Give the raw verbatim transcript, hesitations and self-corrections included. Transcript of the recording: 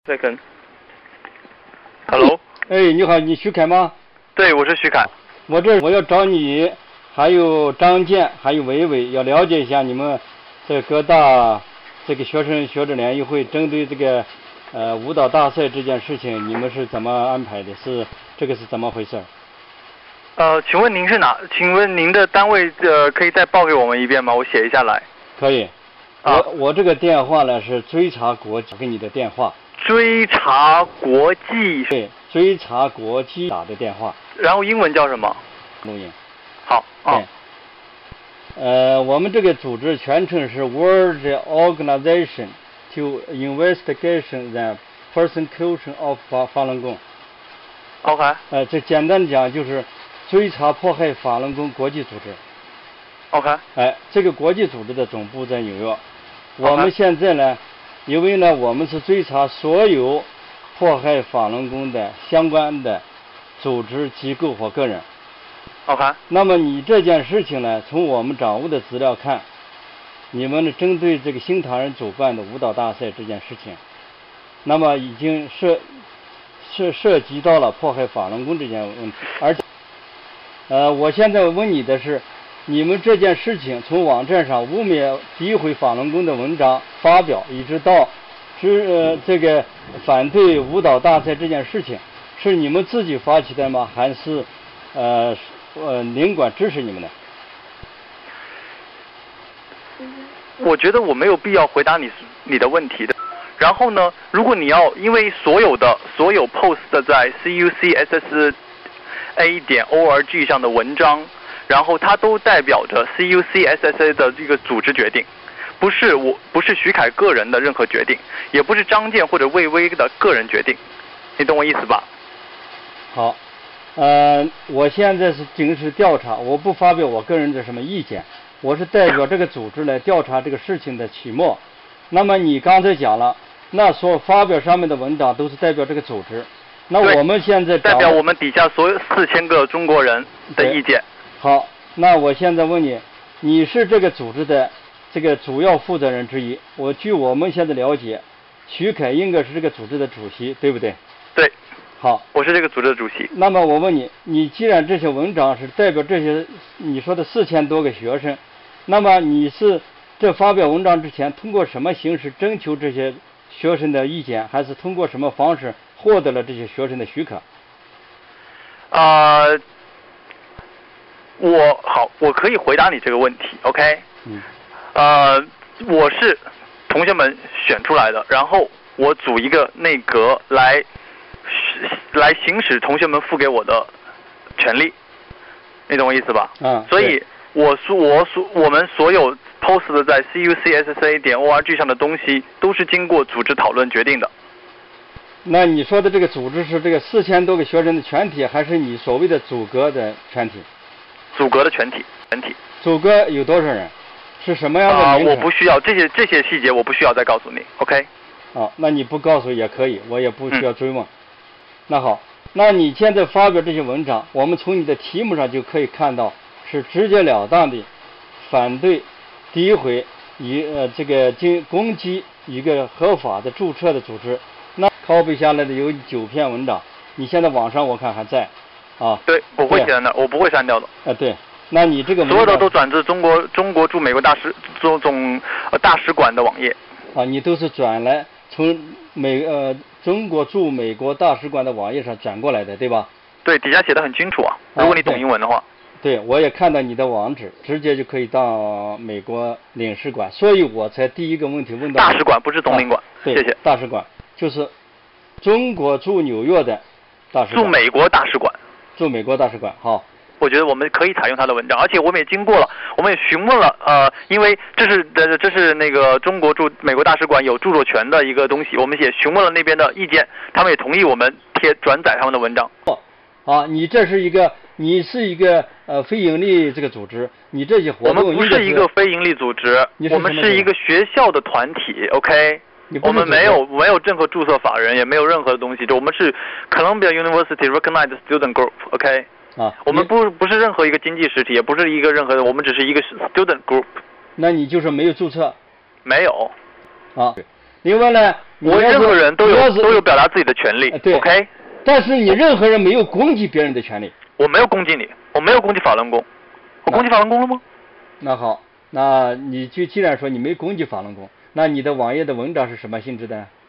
Second。Hello。 哎，你好，你徐凯吗？ 对，我是徐凯。 我这我要找你，还有张健，还有伟伟，要了解一下你们这各大这个学生学者联谊会针对这个呃舞蹈大赛这件事情，你们是怎么安排的？是这个是怎么回事？ 呃，请问您是哪？请问您的单位呃可以再报给我们一遍吗？我写一下来。 可以。 啊、 我我这个电话呢是追查国际给你的电话。 追查国际。 对，追查国际打的电话。 然后英文叫什么？ 录音。 好。啊、 对。呃，我们这个组织全称是 World Organization to Investigation the Persecution of Falun Gong。 OK。 呃，这简单讲就是追查迫害法轮功国际组织。 OK。 哎，这个国际组织的总部在纽约。我们现在呢，因为呢，我们是追查所有迫害法轮功的相关的组织机构或个人。 OK。 那么你这件事情呢，从我们掌握的资料看，你们呢针对这个新唐人主办的舞蹈大赛这件事情，那么已经涉涉涉及到了迫害法轮功这件问题，而且，呃，我现在问你的是，你们这件事情从网站上污蔑诋毁法轮功的文章发表，一直到是呃这个反对舞蹈大赛这件事情，是你们自己发起的吗？还是呃呃领馆支持你们的？ 我觉得我没有必要回答你你的问题的。然后呢，如果你要，因为所有的所有 post 在 C U C S S A 点 org 上的文章，然后它都代表着 C U C S S A 的这个组织决定，不是我不是徐凯个人的任何决定，也不是张健或者魏巍的个人决定，你懂我意思吧？ 好，呃，我现在是仅是调查，我不发表我个人的什么意见，我是代表这个组织来调查这个事情的起末。那么你刚才讲了，那所发表上面的文章都是代表这个组织，那我们现在代表我们底下所有四千个中国人的意见。 好，那我现在问你，你是这个组织的这个主要负责人之一。我据我们现在了解，徐凯应该是这个组织的主席，对不对？ 对。 好， 我是这个组织的主席。 那么我问你，你既然这些文章是代表这些你说的四千多个学生，那么你是这发表文章之前，通过什么形式征求这些学生的意见，还是通过什么方式获得了这些学生的许可？ 啊、呃，我好，我可以回答你这个问题 ，OK？ 嗯。 呃，我是同学们选出来的，然后我组一个内阁来来行使同学们赋给我的权利，你懂我意思吧？ 嗯。 所以我所我所我们所有 post 的在 C U C S S A 点 org 上的东西，都是经过组织讨论决定的。 那你说的这个组织是这个四千多个学生的全体，还是你所谓的组阁的全体？ 组阁的全体，全体。 组阁有多少人？是什么样的名称？ 啊、我不需要这些这些细节，我不需要再告诉你 ，OK？ 啊，那你不告诉也可以，我也不需要追问。 嗯、 那好，那你现在发表这些文章，我们从你的题目上就可以看到，是直截了当的反对、诋毁一呃这个经攻击一个合法的注册的组织。那copy下来的有九篇文章，你现在网上我看还在，啊。 对，我会写在那儿，我不会删掉的。 啊，对，那你这个所有的都转至中国中国驻美国大使总总呃大使馆的网页。 啊，你都是转来从美呃中国驻美国大使馆的网页上转过来的，对吧？ 对，底下写的很清楚啊，如果你懂英文的话。 对，我也看到你的网址，直接就可以到美国领事馆，所以我才第一个问题问到。 大使馆不是总领馆， 啊、对， 谢谢。 大使馆就是中国驻纽约的大使馆。 驻美国大使馆。 驻美国大使馆，好。 我觉得我们可以采用他的文章，而且我们也经过了，我们也询问了，呃，因为这是呃这是那个中国驻美国大使馆有著作权的一个东西，我们也询问了那边的意见，他们也同意我们贴转载他们的文章。 哦，啊，你这是一个，你是一个呃非盈利这个组织，你这些活动我们不是一个非盈利组织，我们是一个学校的团体 ，OK？我们没有没有任何注册法人，也没有任何的东西，就我们是 Columbia University Recognized Student Group，OK？ 啊， 我们不不是任何一个经济实体，也不是一个任何的，我们只是一个 student group。 那你就是没有注册？ 没有。 啊，另外呢， 我任何人都有都有表达自己的权利。 对 ，OK。 但是你任何人没有攻击别人的权利。 我没有攻击你，我没有攻击法轮功，我攻击法轮功了吗？ 那好，那你就既然说你没攻击法轮功，那你的网页的文章是什么性质的？